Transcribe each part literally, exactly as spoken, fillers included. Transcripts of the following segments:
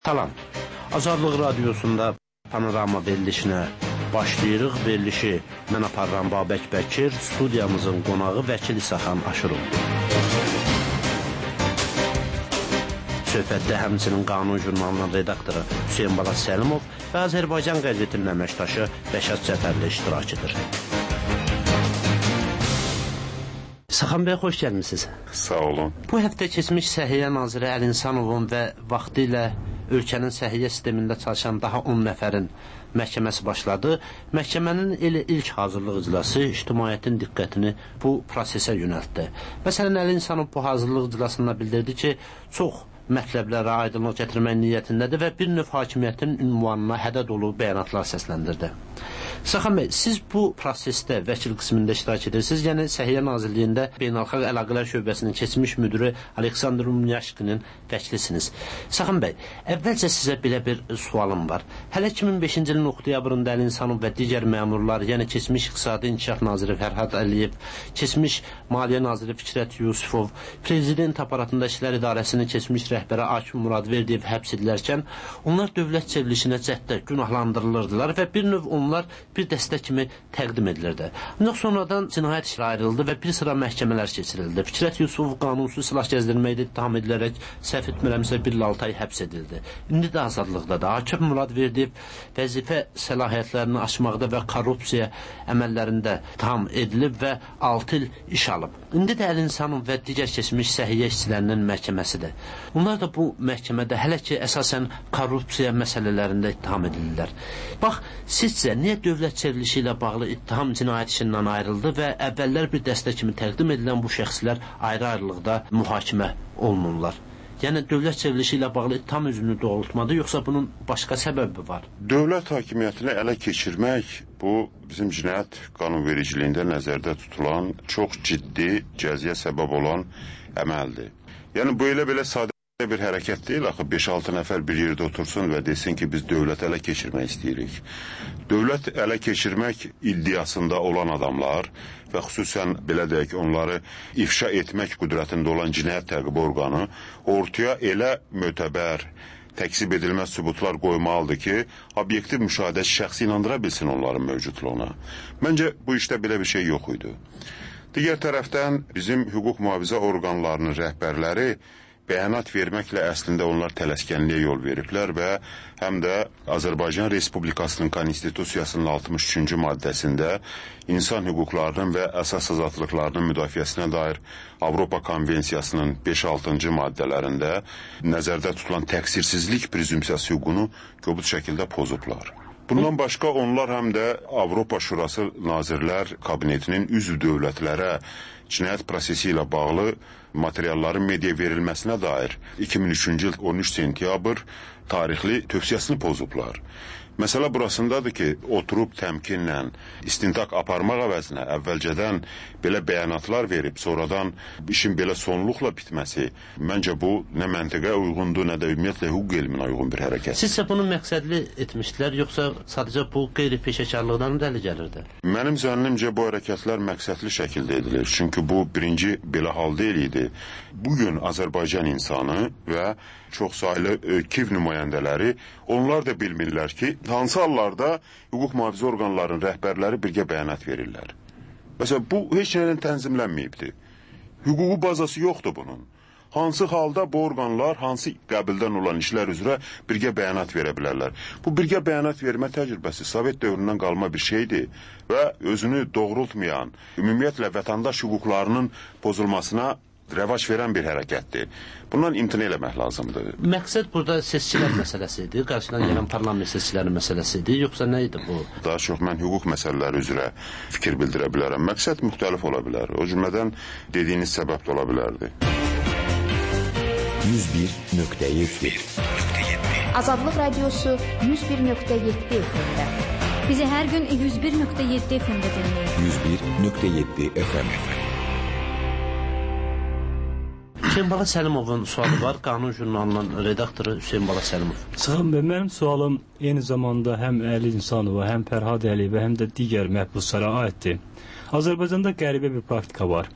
Salam, Azadlıq Radiosunda panorama verilişinə başlayırıq. Verilişi mən aparıram Babək Bəkir, studiyamızın qonağı Vəkil İsaxan Aşırov. Söhbətdə həmçinin Qanun jurnalının redaktoru Hüseyin Bala Səlimov və Azərbaycan qəzetinin əməkdaşı Rəşad Cəfərli iştirak edir. İsaxan bəy, xoş gəlmişsiniz. Sağ olun. Bu həftə keçmiş Səhiyyə Naziri Əli İnsanovun və vaxtı ilə ölkənin səhiyyə sistemində çalışan daha on nəfərin məhkəməsi başladı. Məhkəmənin elə ilk hazırlıq iclası ictimaiyyətin diqqətini bu prosesə yönəltdi. Məsələn, Əli İnsanov bu hazırlıq iclasında bildirdi ki, çox mətləblərə aydınlıq gətirmək niyyətindədir və bir növ hakimiyyətin ünvanına hədəd olub bəyanatlar səsləndirdi. İsaxan bəy, siz bu prosesdə vəkil qismində iştirak edirsiniz, yəni Səhiyyə Nazirliyində Beynəlxalq Əlaqələr Şöbəsinin keçmiş müdürü Aleksandr Rumyaşkinin vəkilisiniz. İsaxan bəy, əvvəlcə sizə belə bir sualım var. Hələ iki min beşinci ilin oktyabrında Əli İnsanov və digər məmurlar, yəni keçmiş İqtisadi İnkişaf Naziri Fərhad Əliyev, keçmiş Maliyyə Naziri Fikrət Yusifov, Prezident Aparatında İşlər İdarəsinin keçmiş rəhbəri Akif Muradverdiyev həbs edilərkən, onlar dövlət çevrilişinə cəhddə günahlandırılırdılar və bir növ onlar bir dəstə kimi təqdim edilirdi. Ancaq sonradan cinayət işi ayrıldı və bir sıra məhkəmələr keçirildi. Fikrət Yusifov qanunsuz silah gəzdirməkdə ittiham edilərək səhv etmirəmsə bir il altı ay həbs edildi. İndi də azadlıqdadır. Akif Muradverdiyev vəzifə səlahiyyətlərini aşmaqda və korrupsiya əməllərində ittiham edilib və altı il iş alıb. İndi də Əli İnsanov və digər keçmiş səhiyyə işçilərinin məhkəməsidir. Onlar da bu məhkəmədə hələ ki əsasən korrupsiya məsələlərində ittiham edilirlər. Bax, sizcə niyə dövlət çevrilişi ilə bağlı ittiham cinayət işindən ayrıldı və əvvəllər bir dəstə kimi təqdim edilən bu şəxslər ayrı-ayrılıqda mühakimə olunurlar? Yəni, dövlət çevrilişi ilə bağlı ittiham üzünü doğrultmadı, yoxsa bunun başqa səbəbi var? Dövlət hakimiyyətini ələ keçirmək, bu bizim cinayət qanunvericiliyində nəzərdə tutulan çox ciddi cəziyə səbəb olan əməldir. Yəni, bu elə belə sadə bir hərəkət deyil, axı beş-altı nəfər bir yerdə otursun və desin ki, biz dövlət ələ keçirmək istəyirik. Dövlət ələ keçirmək iddiasında olan adamlar və xüsusən belə deyək ki, onları ifşa etmək qüdrətində olan cinayət təqib orqanı ortaya elə mötəbər, təksib edilməz sübutlar qoymalıdır ki, obyektiv müşahidə şəxsi inandıra bilsin onların mövcudluğuna. Məncə, bu işdə belə bir şey yox idi. Digər tərəfdən bizim hüquq mühafizə orqanlarının rəhbərləri bəyanat verməklə əslində onlar tələskənliyə yol veriblər və həm də Azərbaycan Respublikasının Konstitusiyasının altmış üçüncü maddəsində insan hüquqlarının və əsas azadlıqlarının müdafiəsinə dair Avropa Konvensiyasının beş-altıncı maddələrində nəzərdə tutulan təqsirsizlik prezumsiyası hüququnu kobud şəkildə pozublar. Bundan başqa onlar həm də Avropa Şurası Nazirlər Kabinetinin üzv dövlətlərə cinayət prosesi ilə bağlı materialların media verilməsinə dair iki min üçüncü il on üç sentyabr tarixli tövsiyəsini pozublar. Məsələ burasındadır ki, oturub təmkinlə istintaq aparmaq əvəzinə əvvəlcədən belə bəyanatlar verib, sonradan işin belə sonluqla bitməsi, məncə bu nə məntiqə uyğundur, nə də ümumiyyətlə hüquq elminə uyğun bir hərəkət. Sizcə bunu məqsədli etmişdilər, yoxsa sadəcə bu qeyri-peşəkarlıqdan dəli gəlirdi? Mənim zənnimcə bu hərəkətlər məqsədli şəkildə edilir. Çünki bu birinci belə hal deyil idi. Bugün Azərbaycan insanı və çox saylı Kiv nümayəndələri, onlar da bilmirlər ki, hansı hallarda hüquq mühafizə orqanlarının rəhbərləri birgə bəyanat verirlər. Məsələn, bu heç nədən tənzimlənməyibdir. Hüquqi bazası yoxdur bunun. Hansı halda bu orqanlar, hansı qəbildən olan işlər üzrə birgə bəyanat verə bilərlər. Bu birgə bəyanat vermə təcrübəsi Sovet dövründən qalma bir şeydir və özünü doğrultmayan, ümumiyyətlə vətəndaş hüquqlarının pozulmasına rəvac verən bir hərəkətdir. Bundan imtina eləmək lazımdır. Məqsəd burada seçkilər məsələsi idi, qarşıdan gələn parlament seçkiləri məsələsi idi, yoxsa nə idi bu? Daha çox mən hüquq məsələləri üzrə fikir bildirə bilərəm. Məqsəd müxtəlif ola bilər. O cümlədən dediyiniz səbəb də ola bilərdi. yüz bir nöqtə yeddi Azadlıq Radiosu yüz bir nöqtə yeddi F M-də. Bizi hər gün yüz bir nöqtə yeddi F M-də dinləyin. yüz bir nöqtə yeddi F M. Hüseyin Bala Səlimovun sualı var. Qanun jurnalının redaktoru Hüseyin Bala Səlimov. Sağ olun, mənim sualım eyni zamanda həm Əli İnsanova, həm Fərhad Əliyevə, həm də digər məhbuslara aiddir. Azərbaycanda qəribə bir praktika var.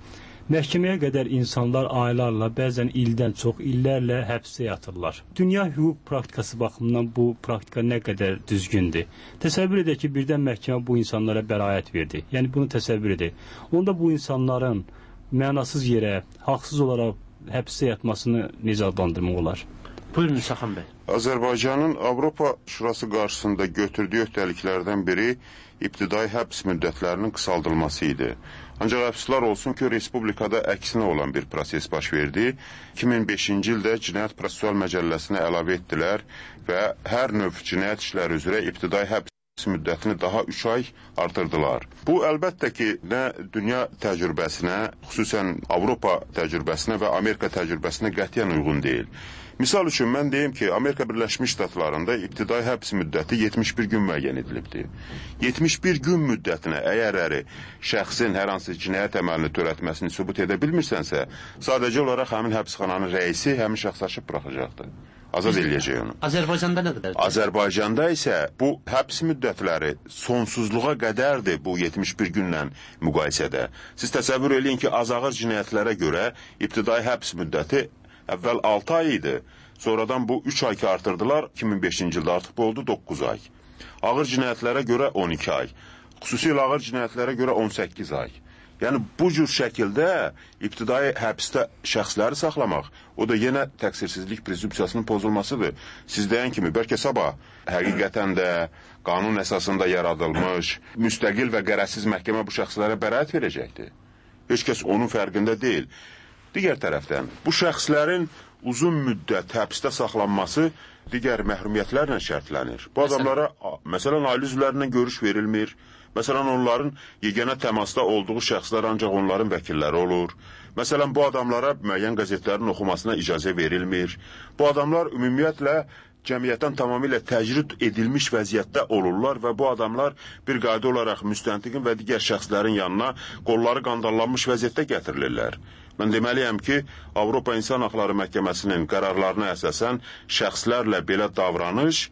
Məhkəməyə qədər insanlar aylarla, bəzən ildən çox illərlə həbsdə yatırlar. Dünya hüquq praktikası baxımından bu praktika nə qədər düzgündür? Təsəvvür edək ki, birdən məhkəmə bu insanlara bəraət verdi. Yəni bunu təsəvvür edək. Onda bu insanların mənasız yerə, haqsız olaraq həbsdə yatmasını necə adlandırmaq olar? Buyurun Saxan bəy. Azərbaycanın Avropa Şurası qarşısında götürdüyü öhdəliklərdən biri ibtidai həbs müddətlərinin qısaldılması idi. Ancaq əfsuslar olsun ki, Respublikada əksinə olan bir proses baş verdi. iki min beşinci ildə Cinayət Prosessual Məcəlləsinə əlavə etdilər və hər növ cinayət işləri üzrə ibtidai həbs müddətini daha üç ay artırdılar. Bu, əlbəttə ki, nə dünya təcrübəsinə, xüsusən Avropa təcrübəsinə və Amerika təcrübəsinə qətiyyən uyğun deyil. Misal üçün, mən deyim ki, Amerika Birləşmiş Ştatlarında ibtidai həbs müddəti yetmiş bir gün müəyyən edilibdir. yetmiş bir gün müddətinə əgər əri şəxsin hər hansı cinayət əməlini törətməsini sübut edə bilmirsənsə, sadəcə olaraq həmin həbsxananın rəisi həmin şəxs açıb buraxacaqdır. Azad eləyəcək onu. Azərbaycanda nə qədər? Azərbaycanda isə bu həbs müddətləri sonsuzluğa qədərdir bu yetmiş bir günlə müqayisədə. Siz təsəvvür eləyin ki, az ağır cinayətlərə görə ibtidai həbs müddəti əvvəl altı ay idi, sonradan bu üç ay ki artırdılar, iki min beşinci ildə artıq bu oldu doqquz ay. Ağır cinayətlərə görə on iki ay, xüsusilə ağır cinayətlərə görə on səkkiz ay. Yəni, bu cür şəkildə ibtidai həbsdə şəxsləri saxlamaq, o da yenə təqsirsizlik prezumpsiyasının pozulmasıdır. Siz deyən kimi, bəlkə sabah həqiqətən də qanun əsasında yaradılmış, müstəqil və qərəzsiz məhkəmə bu şəxslərə bəraət verəcəkdir. Heç kəs onun fərqində deyil. Digər tərəfdən, bu şəxslərin uzun müddət həbsdə saxlanması digər məhrumiyyətlərlə şərtlənir. Bu adamlara, məsələn, ailə üzvlərindən görüş verilmir, məsələn, onların yeganə təmasda olduğu şəxslər ancaq onların vəkilləri olur. Məsələn, bu adamlara müəyyən qəzetlərin oxumasına icazə verilmir. Bu adamlar ümumiyyətlə cəmiyyətdən tamamilə təcrid edilmiş vəziyyətdə olurlar və bu adamlar bir qayda olaraq müstəntiqin və digər şəxslərin yanına qolları qandallanmış vəziyyətdə gətirilirlər. Mən deməliyəm ki, Avropa İnsan Haqları Məhkəməsinin qərarlarına əsasən şəxslərlə belə davranış,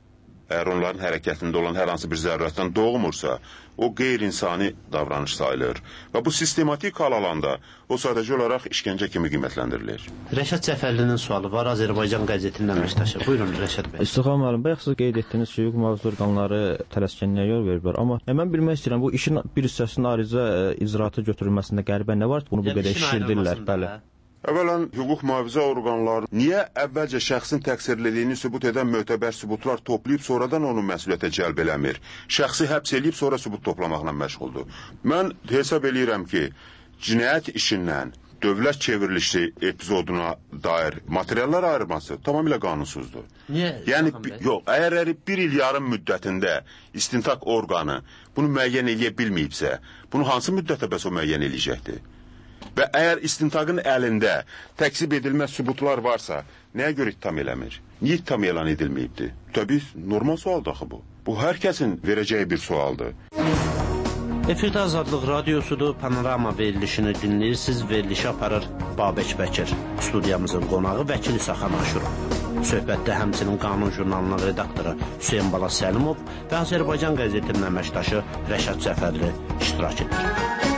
əgər onların hərəkətində olan hər hansı bir zərurətdən doğmursa, o qeyri-insani davranış sayılır. Və bu sistematik hal alanda o sadəcə olaraq işgəncə kimi qiymətləndirilir. Rəşad Cəfərlinin sualı var, Azərbaycan qəzetinin əməkdaşı. Buyurun, Rəşad bəy. İstiqam müəllim, bayaq siz qeyd etdiniz ki, hüquq mühafizə orqanları tələskənliyə yol veriblər. Amma mən bilmək istəyirəm, bu işin bir hissəsinin ayrıca icraata götürülməsində qəribə nə var ki, bunu bu qədər şişirdirlər? Bəli. Əvvələn, hüquq mühafizə orqanları niyə əvvəlcə şəxsin təqsirliliyini sübut edən mötəbər sübutlar toplayıb, sonradan onu məsuliyyətə cəlb eləmir? Şəxsi həbs eləyib, sonra sübut toplamaqla məşğuldur. Mən hesab eləyirəm ki, cinayət işindən dövlət çevrilişi epizoduna dair materiallar ayırması tamamilə qanunsuzdur. Niyə? Yəni, yox, əgər bir il yarım müddətində istintaq orqanı bunu müəyyən eləyə bilməyibsə, bunu hansı müddətə bəs o müəyyən eləyəcəkdir? Və əgər istintaqın əlində təksib edilməz sübutlar varsa, nəyə görə ittiham eləmir? Niyə ittiham elan edilməyibdir? Təbii, normal sualdır axı bu. Bu, hər kəsin verəcəyi bir sualdır. Efirdə Azadlıq Radiosudur, Panorama verilişini dinləyirsiniz, verilişi aparır Babək Bəkir. Studiyamızın qonağı vəkili Saxan Aşurov. Söhbətdə həmçinin Qanun jurnalının redaktoru Hüseyin Bala Səlimov və Azərbaycan qəzetinin əməkdaşı Rəşad Cəfərli iştirak edir.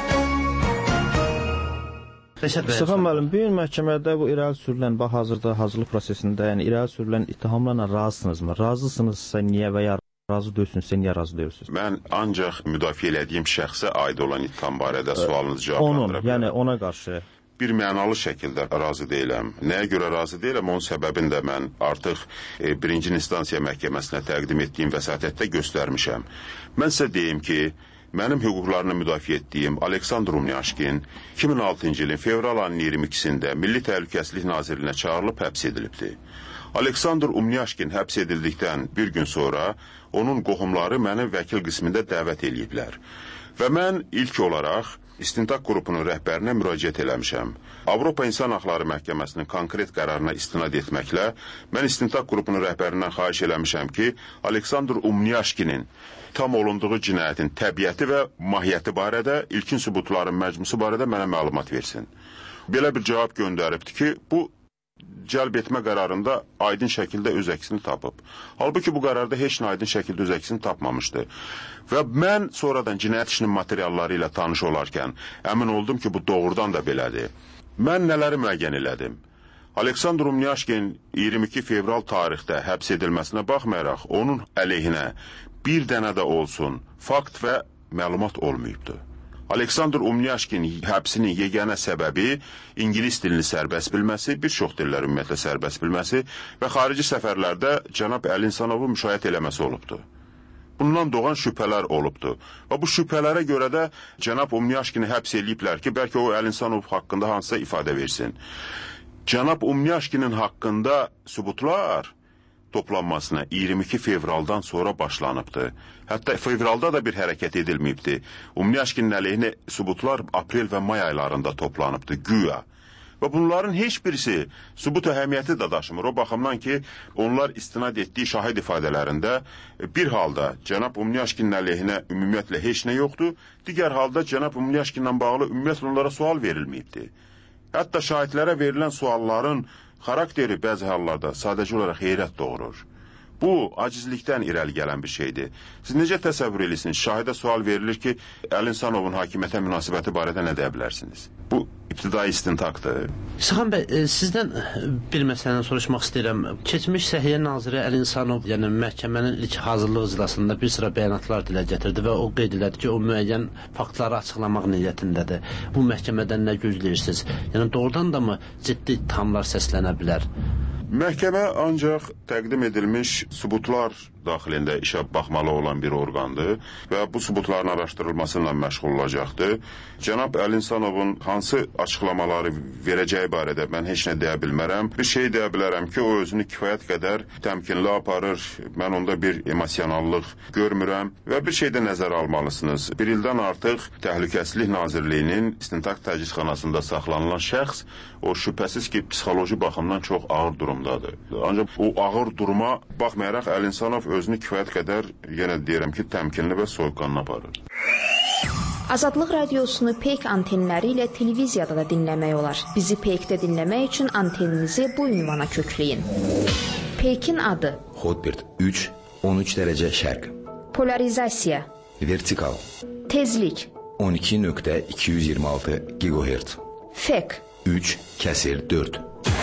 İstiqam müəllim, bir məhkəmədə bu irəli sürülən, bax hazırda hazırlıq prosesində, yəni irəli sürülən ittihamlarla razısınızmı? Razısınızsa niyə və ya razı deyilsinizsə niyə razı deyilsiniz? Mən ancaq müdafiə elədiyim şəxsə aid olan ittiham barədə sualınızı cavablandıra bilərəm. Yəni ona qarşı bir mənalı şəkildə razı deyiləm. Nəyə görə razı deyiləm? Onun səbəbini də mən artıq e, birinci instansiya məhkəməsinə təqdim etdiyim vəsatətdə göstərmişəm. Mən sizə deyim ki, mənim hüquqlarını müdafiə etdiyim Aleksandr Umniaşkin iki min altıncı ilin fevral ayının iyirmi ikisində Milli Təhlükəsizlik Nazirliyinə çağırılıb həbs edilibdir. Aleksandr Umniaşkin həbs edildikdən bir gün sonra onun qohumları məni vəkil qismində dəvət eləyiblər. Və mən ilk olaraq İstintaq qrupunun rəhbərinə müraciət eləmişəm. Avropa İnsan Haqları Məhkəməsinin konkret qərarına istinad etməklə mən İstintaq qrupunun rəhbərindən xahiş eləmişəm ki, Aleksandr Umniaşkinin tam olunduğu cinayətin təbiəti və mahiyyəti barədə, ilkin sübutların məcmusu barədə mənə məlumat versin. Belə bir cavab göndəribdir ki, bu cəlb etmə qərarında aydın şəkildə öz əksini tapıb. Halbuki bu qərarda heç nə aydın şəkildə öz əksini tapmamışdı. Və mən sonradan cinayət işinin materialları ilə tanış olarkən əmin oldum ki, bu doğrudan da belədir. Mən nələri müəyyən elədim? Aleksandr Umniaşkin iyirmi iki fevral tarixdə həbs edilməsinə baxmayaraq, onun əleyhinə bir dənə də olsun fakt və məlumat olmayıbdır. Aleksandr Umniaşkin həbsinin yeganə səbəbi İngilis dilini sərbəst bilməsi, bir çox dillər ümumiyyətlə sərbəst bilməsi və xarici səfərlərdə cənab Əlinsanovu müşayiət eləməsi olubdur. Bundan doğan şübhələr olubdur. Və bu şübhələrə görə də cənab Umniaşkini həbs eləyiblər ki, bəlkə o Əlinsanov haqqında hansısa ifadə versin. Cənab Umniaşkinin haqqında sübutlar toplanmasına iyirmi iki fevraldan sonra başlanıbdır. Hətta fevralda da bir hərəkət edilməyibdir. Umniaşkinin əleyhinə sübutlar aprel və may aylarında toplanıbdır, güya. Və bunların heç birisi sübut əhəmiyyəti də daşımır. O baxımdan ki, onlar istinad etdiyi şahid ifadələrində bir halda cənab Umniaşkinin əleyhinə ümumiyyətlə heç nə yoxdur, digər halda cənab Umniaşkinlə bağlı ümumiyyətlə onlara sual verilməyibdir. Hətta şahidlərə verilən sualların xarakteri bəzi hallarda sadəcə olaraq heyrət doğurur. Bu, acizlikdən irəli gələn bir şeydir. Siz necə təsəvvür edirsiniz? Şahidə sual verilir ki, Əlinsanovun hakimiyyətə münasibəti barədə nə deyə bilərsiniz? Bu, ibtidai istintaqdır. Sıxan bəy, e, sizdən bir məsələni soruşmaq istəyirəm. Keçmiş Səhiyyə Naziri Əlinsanov, yəni məhkəmənin ilk hazırlıq iclasında bir sıra bəyanatlar dilə gətirdi və o qeyd elədi ki, o müəyyən faktları açıqlamaq niyyətindədir. Bu məhkəmədən nə gözləyirsiniz? Yəni doğrudan da mı ciddi ittihamlar səslənə bilər? Məhkəmə ancaq təqdim edilmiş sübutlar daxilində işə baxmalı olan bir orqandır və bu sübutların araşdırılmasıyla məşğul olacaqdır. Cənab Əlinsanovun hansı açıqlamaları verəcəyi barədə mən heç nə deyə bilmərəm. Bir şey deyə bilərəm ki, o özünü kifayət qədər təmkinli aparır. Mən onda bir emosionallıq görmürəm və bir şey də nəzərə almalısınız. Bir ildən artıq Təhlükəsizlik Nazirliyinin istintaq təcridxanasında saxlanılan şəxs o şübhəsiz ki, psixoloji baxımdan çox ağır durumdadır. Ancaq o ağır duruma baxmayaraq Əlinsanov özünü kifayət qədər, yenə deyirəm ki, təmkinli və soyuqqanlı aparır. Azadlıq radiosunu Peyk antenləri ilə televiziyada da dinləmək olar. Bizi Peykdə dinləmək üçün anteninizi bu ünvana kökləyin. Peykin adı: Hotbird üç on üç dərəcə şərq. Polarizasiya: Vertikal. Tezlik: on iki nöqtə iki yüz iyirmi altı gigahertz. Fek: üç kəsir dörd.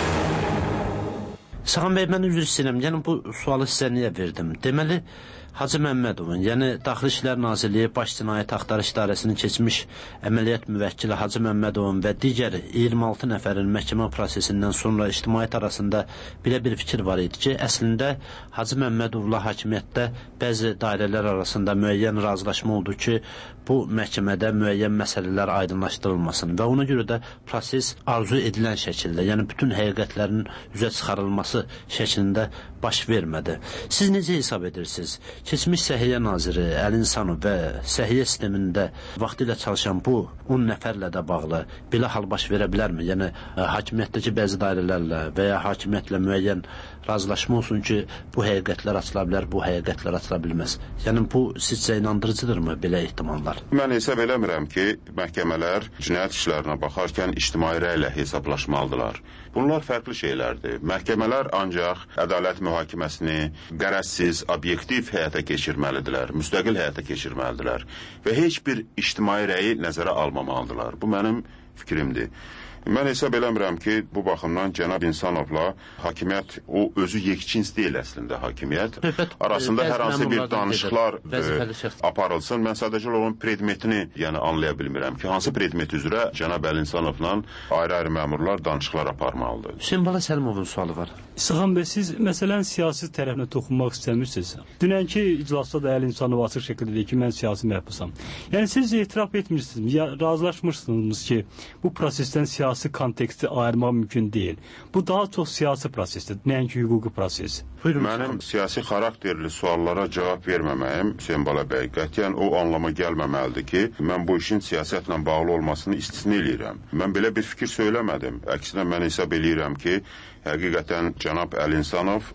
Sağam bəy, mən üzr istəyirəm. Yəni bu sualı sizə niyə verdim? Deməli, Hacı Məmmədovun, yəni Daxili İşlər Nazirliyi Baş Cinayət Axtarış İdarəsinin keçmiş əməliyyat müvəkkili Hacı Məmmədovun və digər iyirmi altı nəfərin məhkəmə prosesindən sonra ictimaiyyət arasında belə bir fikir var idi ki, əslində Hacı Məmmədovla hakimiyyətdə bəzi dairələr arasında müəyyən razılaşma oldu ki, bu məhkəmədə müəyyən məsələlər aydınlaşdırılmasın və ona görə də proses arzu edilən şəkildə, yəni bütün həqiqətlərin üzə çıxarılması şəklində baş vermədi. Siz necə hesab edirsiniz? Keçmiş Səhiyyə Naziri Əlinsanov və səhiyyə sistemində vaxtilə çalışan bu on nəfərlə də bağlı belə hal baş verə bilərmi? Yəni, hakimiyyətdəki bəzi dairələrlə və ya hakimiyyətlə müəyyən razılaşma olsun ki, bu həqiqətlər açıla bilər, bu həqiqətlər açıla bilməz. Yəni, bu sizcə inandırıcıdırmı belə ehtimallar? Mən hesab eləmirəm ki, məhkəmələr cinayət işlərinə baxarkən ictimai rəylə hesablaşmalıdırlar. Bunlar fərqli şeylərdir. Məhkəmələr ancaq ədalət mühakiməsini qərəzsiz, obyektiv həyata keçirməlidirlər, müstəqil həyata keçirməlidirlər və heç bir ictimai rəyi nəzərə almamalıdırlar. Bu mənim fikrimdir. Mən hesab eləmirəm ki, bu baxımdan cənab İnsanovla hakimiyyət, o özü yekçins deyil əslində hakimiyyət. Arasında hər hansı bir danışıqlar aparılsın. Mən sadəcə onun predmetini yəni anlaya bilmirəm ki, hansı predmet üzrə cənab Əlinsanovla ayrı-ayrı məmurlar danışıqlar aparmalıdır. Hüseyin Bala Səlimovun sualı var. Sıxan bəy, siz məsələn siyasi tərəfinə toxunmaq istəmirsiniz. Dünənki iclasda da Əlinsanov açıq şəkildə deyir ki, mən siyasi məhbusam. Yəni siz etiraf etmirsiniz, ya razılaşmırsınız ki, bu prosesdən siyasi konteksti ayırmaq mümkün deyil. Bu daha çox siyasi prosesdir, nəinki hüquqi proses. Buyurun, mənim siyasi xarakterli suallara cavab verməməyim, Hüseyin Bala bəy, qətiyyən o anlama gəlməməlidir ki, mən bu işin siyasətlə bağlı olmasını istisna eləyirəm. Mən belə bir fikir söyləmədim. Əksinə mən hesab eləyirəm ki, həqiqətən cənab Əlinsanov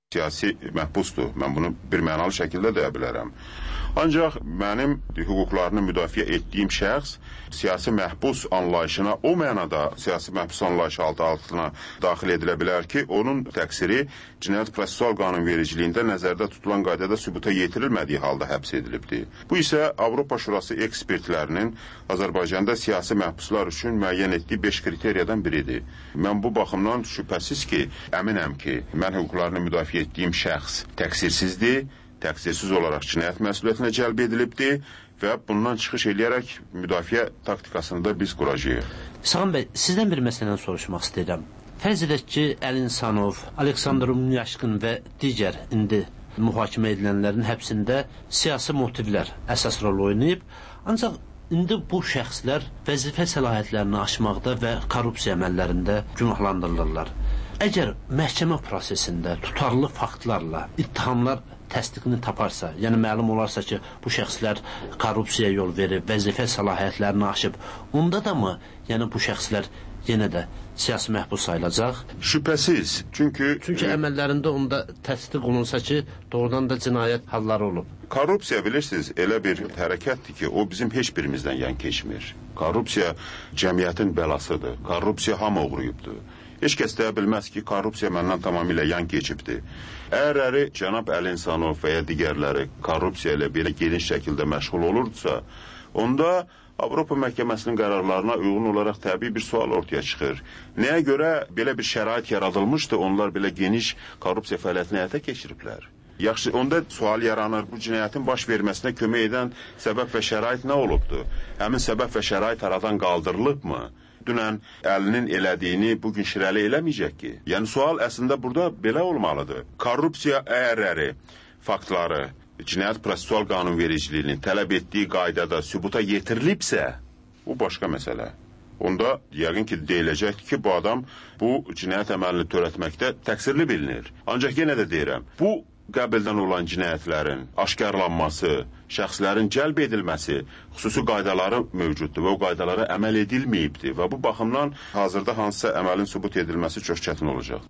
siyasi məhbusdur. Mən bunu bir mənalı şəkildə deyə bilərəm. Ancaq mənim hüquqlarını müdafiə etdiyim şəxs siyasi məhbus anlayışına o mənada siyasi məhbus anlayışı altı altına daxil edilə bilər ki, onun təqsiri Cinayət Prosessual Qanunvericiliyində nəzərdə tutulan qaydada sübuta yetirilmədiyi halda həbs edilibdir. Bu isə Avropa Şurası ekspertlərinin Azərbaycanda siyasi məhbuslar üçün müəyyən etdiyi beş kriteriyadan biridir. Mən bu baxımdan şübhəsiz ki, əminəm ki, mən hüquqlarını müdafiə etdiyim şəxs təqsirsizdir, təqsirsiz olaraq cinayət məsuliyyətinə cəlb edilibdir və bundan çıxış edərək müdafiə taktikasını da biz quracağıq. Sağam bəy, sizdən bir məsələni soruşmaq istəyirəm. Fərz edək ki, Əli İnsanov, Aleksandr Umyaşkin və digər indi mühakimə edilənlərin həbsində siyasi motivlər əsas rol oynayıb, ancaq indi bu şəxslər vəzifə səlahiyyətlərini aşmaqda və korrupsiya əməllərində günahlandırılırlar. Əgər məhkəmə prosesində tutarlı faktlarla ittihamlar təsdiqini taparsa, yəni məlum olarsa ki, bu şəxslər korrupsiyaya yol verib, vəzifə səlahiyyətlərini aşıb, onda da mı, yəni bu şəxslər yenə də siyasi məhbus sayılacaq? Şübhəsiz, çünki... Çünki əməllərində onda təsdiq olunsa ki, doğrudan da cinayət halları olub. Korrupsiya, bilirsiniz, elə bir hərəkətdir ki, o bizim heç birimizdən yan keçmir. Korrupsiya cəmiyyətin bəlasıdır, korrupsiya hamı uğrayıbdır. Heç kəs deyə bilməz ki, korrupsiya məndən tamamilə yan keçibdir. Əgər əri cənab Əli İnsanov və ya digərləri korrupsiya ilə belə geniş şəkildə məşğul olurdsa, onda Avropa Məhkəməsinin qərarlarına uyğun olaraq təbii bir sual ortaya çıxır. Nəyə görə belə bir şərait yaradılmışdı, onlar belə geniş korrupsiya fəaliyyətini həyata keçiriblər? Yaxşı, onda sual yaranır, bu cinayətin baş verməsinə kömək edən səbəb və şərait nə olubdur? Həmin səbəb və şərait aradan qaldırılıbmı? Dünən Əlinin elədiyini bugün Şirəli eləməyəcək ki. Yəni, sual əslində burada belə olmalıdır. Korrupsiya əyərləri, faktları, Cinayət Prosessual Qanunvericiliyinin tələb etdiyi qaydada sübuta yetirilibsə, bu başqa məsələ. Onda yəqin ki, deyiləcəkdir ki, bu adam bu cinayət əməlini törətməkdə təqsirli bilinir. Ancaq yenə də deyirəm, bu qəbildən olan cinayətlərin aşkarlanması, şəxslərin cəlb edilməsi, xüsusi qaydaları mövcuddur və o qaydalara əməl edilməyibdir və bu baxımdan hazırda hansısa əməlin sübut edilməsi çox çətin olacaq.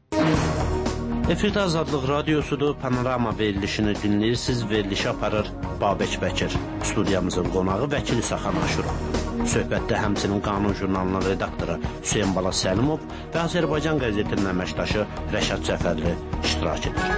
Efirdə Azadlıq Radiosudur, Panorama verilişini dinləyirsiniz, verilişi aparır Babək Bəkir. Studiyamızın qonağı Vəkil İsaxan Aşurov. Söhbətdə həmçinin Qanun jurnalının redaktoru Hüseyin Bala Səlimov və Azərbaycan qəzetinin əməkdaşı Rəşad Cəfərli iştirak edir.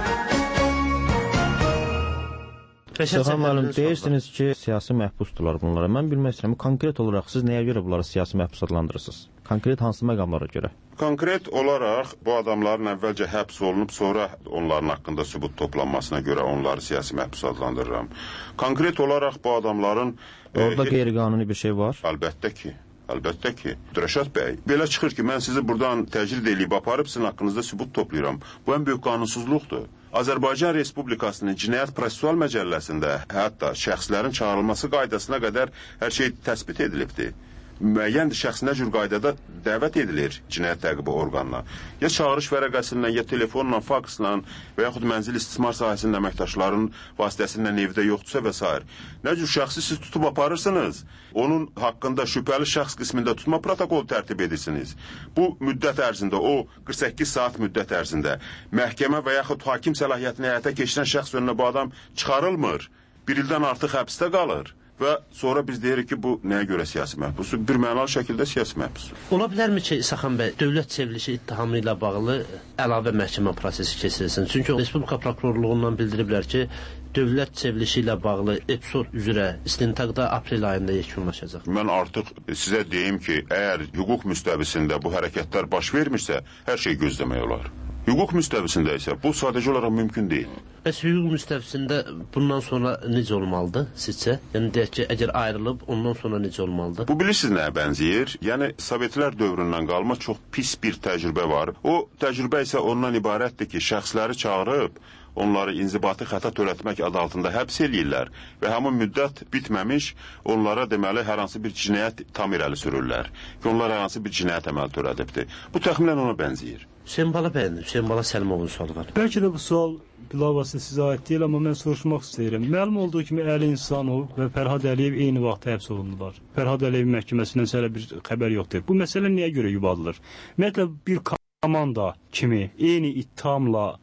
Səxan müəllim, deyirsiniz ki, siyasi məhbusdurlar bunlara. Mən bilmək istəyirəm, konkret olaraq siz nəyə görə bunları siyasi məhbus adlandırırsınız? Konkret hansı məqamlara görə? Konkret olaraq bu adamların əvvəlcə həbs olunub, sonra onların haqqında sübut toplanmasına görə onları siyasi məhbus adlandırıram. Konkret olaraq bu adamların... Orada e, qeyri-qanuni bir şey var? Əlbəttə ki. Əlbəttə ki. Rəşad bəy, belə çıxır ki, mən sizi buradan təcrid edib aparıb sizin haqqınızda sübut toplayıram. Bu ən böyük qanunsuzluqdur. Azərbaycan Respublikasının Cinayət Prosessual Məcəlləsində hətta şəxslərin çağırılması qaydasına qədər hər şey təsbit edilibdir. Müəyyən şəxs nə cür qaydada dəvət edilir cinayət təqibi orqanına. Ya çağırış vərəqəsindən, ya telefonla, faksla və yaxud mənzil istismar sahəsinin əməkdaşlarının vasitəsindən evdə yoxdursa və s. Nə cür şəxsi siz tutub aparırsınız, onun haqqında şübhəli şəxs qismində tutma protokolu tərtib edirsiniz. Bu müddət ərzində, o qırx səkkiz saat müddət ərzində məhkəmə və yaxud hakim səlahiyyətini həyata keçirən şəxs önünə bu adam çıxarılmır. Bir ildən artıq həbsdə qalır. Və sonra biz deyirik ki, bu nəyə görə siyasi məhbusu? Bir mənalı şəkildə siyasi məhbusu. Ola bilərmi ki, İsaxan bəy, dövlət çevrilişi ittihamı ilə bağlı əlavə məhkəmə prosesi keçirilsin? Çünki Respublika Prokurorluğundan bildiriblər ki, dövlət çevrilişi ilə bağlı epizod üzrə istintaqda aprel ayında yekunlaşacaq. Mən artıq sizə deyim ki, əgər hüquq müstəvisində bu hərəkətlər baş vermirsə, hər şey gözləmək olar. Hüquq müstəvisində isə bu sadəcə olaraq mümkün deyil. Bəs hüquq müstəvisində bundan sonra necə olmalıdır sizcə? Yəni deyək ki, əgər ayrılıb, ondan sonra necə olmalıdır? Bu bilirsiniz nəyə bənzəyir? Yəni Sovetlər dövründən qalma çox pis bir təcrübə var. O təcrübə isə ondan ibarətdir ki, şəxsləri çağırıb, onları inzibati xəta törətmək adı altında həbs eləyirlər və həmin müddət bitməmiş onlara deməli hər hansı bir cinayət tam irəli sürürlər ki, onlar hər hansı bir cinayət əməl törədibdir. Bu təxminən ona bənzəyir. Hüseyin Bala bəyin, Hüseyin Bala Səlimovun sualı var. Bəlkə də bu sual bilavasitə sizə aid deyil, amma mən soruşmaq istəyirəm. Məlum olduğu kimi Əli İnsanov və Fərhad Əliyev eyni vaxtda həbs olundular. Fərhad Əliyev məhkəməsindən hələ bir xəbər yoxdur. Bu məsələ niyə görə yubadılır? Ümumiyyətlə bir komanda kimi eyni ittihamla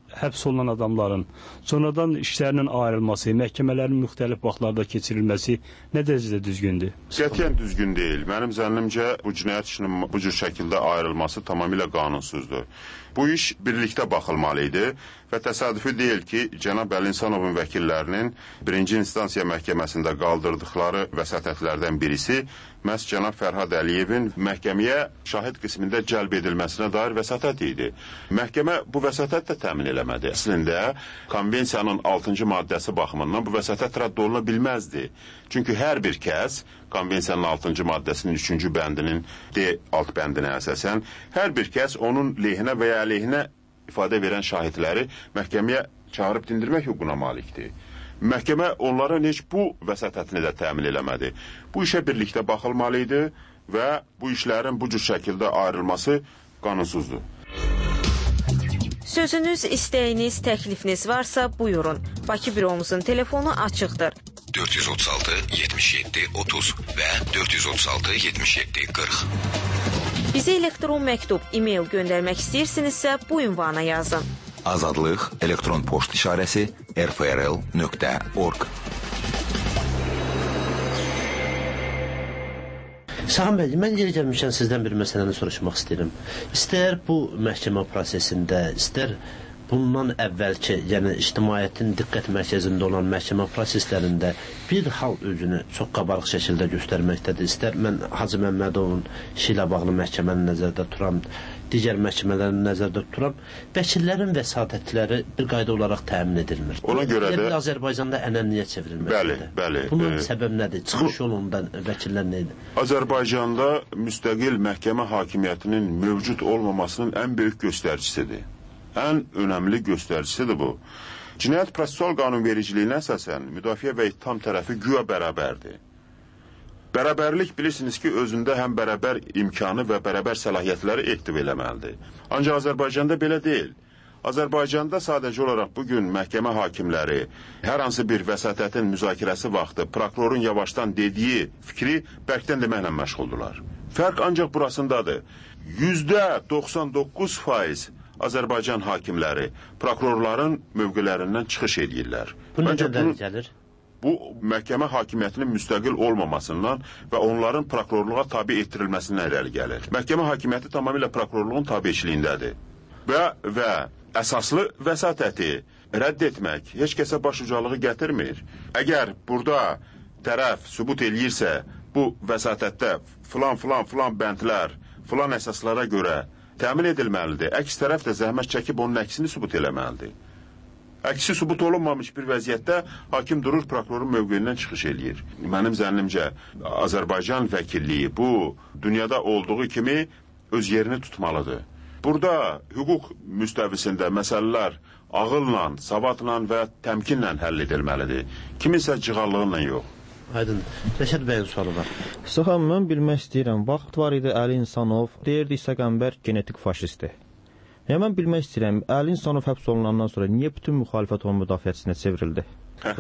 həbs olunan adamların sonradan işlərinin ayrılması, məhkəmələrin müxtəlif vaxtlarda keçirilməsi nə dərəcədə düzgündür? Qətiyyən düzgün deyil. Mənim zənnimcə bu cinayət işinin bu cür şəkildə ayrılması tamamilə qanunsuzdur. Bu iş birlikdə baxılmalı idi və təsadüfi deyil ki, cənab Əlinsanovun vəkillərinin birinci instansiya məhkəməsində qaldırdıqları vəsatətlərdən birisi məhz cənab Fərhad Əliyevin məhkəməyə şahid qismində cəlb edilməsinə dair vəsatət idi. Məhkəmə bu vəsatət də təmin eləmədi. Əslində, konvensiyanın altıncı maddəsi baxımından bu vəsatət rədd oluna bilməzdi. Çünki hər bir kəs konvensiyanın altıncı maddəsinin üçüncü bəndinin D alt bəndinə əsasən hər bir kəs onun lehinə və ya əleyhinə ifadə verən şahidləri məhkəməyə çağırıb dindirmək hüququna malikdir. Məhkəmə onların heç bu vəsatətini də təmin eləmədi. Bu işə birlikdə baxılmalı idi və bu işlərin bu cür şəkildə ayrılması qanunsuzdur. Sözünüz, istəyiniz, təklifiniz varsa buyurun. Bakı büromuzun telefonu açıqdır. dörd yüz otuz altı yetmiş yeddi otuz və dörd yüz otuz altı yetmiş yeddi qırx. Bizə elektron məktub, e-mail göndərmək istəyirsinizsə bu ünvana yazın. Azadlıq elektron poçt işarəsi r f r l nöqtə org. Sağam bəy, mən yeri gəlmişəm sizdən bir məsələni soruşmaq istəyirəm. İstər bu məhkəmə prosesində, istər bundan əvvəlki, yəni ictimaiyyətin diqqət mərkəzində olan məhkəmə proseslərində bir hal özünü çox qabarıq şəkildə göstərməkdədir. İstər mən Hacı Məmmədovun işi ilə bağlı məhkəməni nəzərdə tuturam, digər məhkəmələrini nəzərdə tuturam, vəkillərin vəsatətləri bir qayda olaraq təmin edilmir. Ona görə də Azərbaycanda ənənəyə çevrilməkdədir. Bəli, bəli. Bunun e, səbəb nədir? Çıxış yolundan vəkillər nədir? Azərbaycanda müstəqil məhkəmə hakimiyyətinin mövcud olmamasının ən böyük göstəricisidir. Ən önəmli göstəricisidir bu. Cinayət prosessual qanunvericiliyinə əsasən müdafiə və ittiham tərəfi güya bərabərdir. Bərabərlik bilirsiniz ki, özündə həm bərabər imkanı və bərabər səlahiyyətləri ehtiv eləməlidir. Ancaq Azərbaycanda belə deyil. Azərbaycanda sadəcə olaraq bugün məhkəmə hakimləri hər hansı bir vəsatətin müzakirəsi vaxtı prokurorun yavaşdan dediyi fikri bərkdən deməklə məşğuldular. Fərq ancaq burasındadır. yüzdə doxsan doqquz faiz Azərbaycan hakimləri prokurorların mövqələrindən çıxış edirlər. Bu nədən gəlir? Bu, məhkəmə hakimiyyətinin müstəqil olmamasından və onların prokurorluğa tabi etdirilməsindən irəli gəlir. Məhkəmə hakimiyyəti tamamilə prokurorluğun tabiçiliyindədir. Və, və əsaslı vəsatəti rədd etmək heç kəsə baş ucalığı gətirmir. Əgər burada tərəf sübut eləyirsə, bu vəsatətdə filan, filan, filan bəndlər, filan əsaslara görə təmin edilməlidir. Əks tərəf də zəhmət çəkib onun əksini sübut eləməlidir. Əksi sübut olunmamış bir vəziyyətdə hakim durur, prokurorun mövqeyindən çıxış eləyir. Mənim zənnimcə Azərbaycan vəkilliyi bu dünyada olduğu kimi öz yerini tutmalıdır. Burada hüquq müstəvisində məsələlər ağılla, savadla və təmkinlə həll edilməlidir. Kiminsə cığallığıyla yox. Aydın. Rəşad bəyin sualı var. Sıxam, mən bilmək istəyirəm. Vaxt var idi Əli İnsanov deyirdi Səqənbər genetik faşistdir. Yəni mən bilmək istəyirəm, Əli İnsanov həbs olunandan sonra niyə bütün müxalifət onun müdafiəçisinə çevrildi?